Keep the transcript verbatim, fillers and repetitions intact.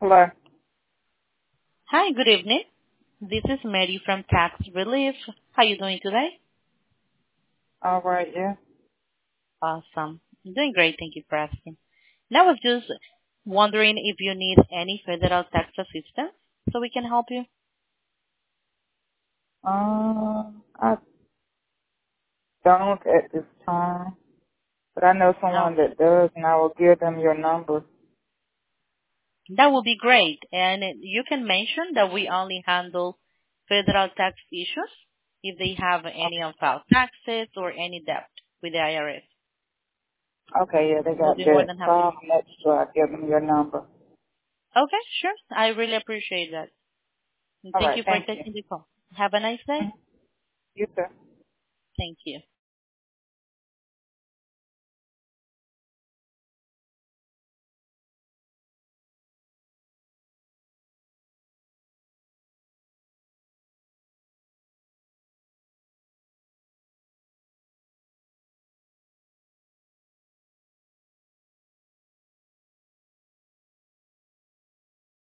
Hello. Hi, good evening. This is Mary from Tax Relief. How you doing today? All right, yeah. Awesome. I'm doing great. Thank you for asking. And I was just wondering if you need any federal tax assistance so we can help you. Um, I don't at this time, but I know Oh, someone that does, and I will give them your number. that would be great. And you can mention that we only handle federal tax issues if they have any unfiled taxes or any debt with the I R S. Okay, yeah, they We'll got be more that. than happy. Call them next, so I give them your number. Okay, sure. I really appreciate that. And All thank right, you for thank you. taking the call. Have a nice day. Mhm. You too. Thank you.